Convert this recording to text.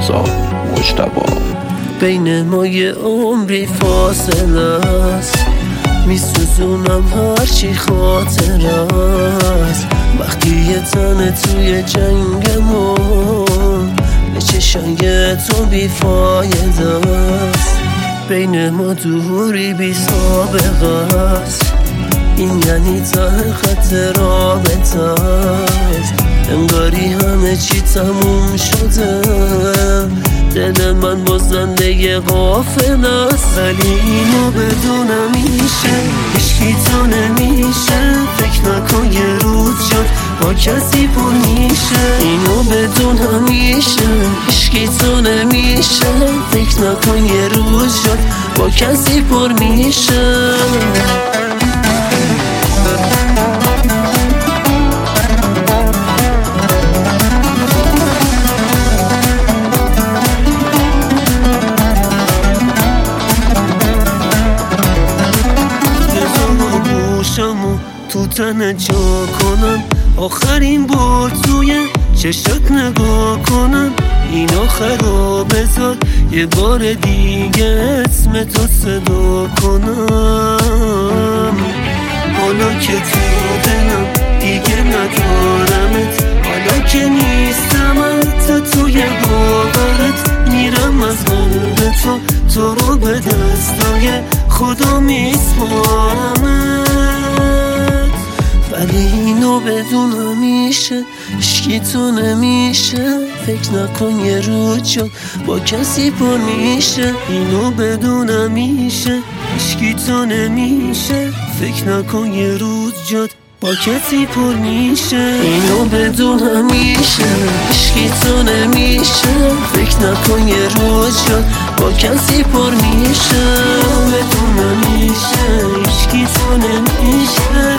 رضا مجتبی. بین ما یه عمری فاصله است، میسوزونم هرچی خاطر است. وقتی یه تنه توی جنگمون به چشای تو بیفایده است. بین ما دوری بی سابقه است، این یعنی ته خط رابطه است. انگاری همه چی تموم شده، دل من با زنده غافل است. ولی اینو بدونم میشه، هیچکی تو نمیشه. فکر نکن یه روز شد با کسی پر میشه. اینو بدونم میشه، هیچکی تو نمیشه. فکر نکن یه روز شد با کسی پر میشه. تو تنه جا کنم، آخرین بار توی چشات نگاه کنم. اینو خرابه زاد یه بار دیگه اسم تو صدا کنم. حالا که تو دلم دیگه ندارمت، حالا که نیستم حتی توی باورت. میرم از قلب تو رو به دستای خدا میسپارمت. ولی اینو بدونم میشه، هیچکی تو نمیشه. فکر نکن یه روز شد با کسی پر میشه. اینو بدونم میشه، هیچکی تو نمیشه. فکر نکن یه روز جد با کسی پر میشه. اینو بدونم میشه، هیچکی تو نمیشه. فکر نکن یه روز شد با کسی پر میشه. بدونم میشه، هیچکی تو نمیشه.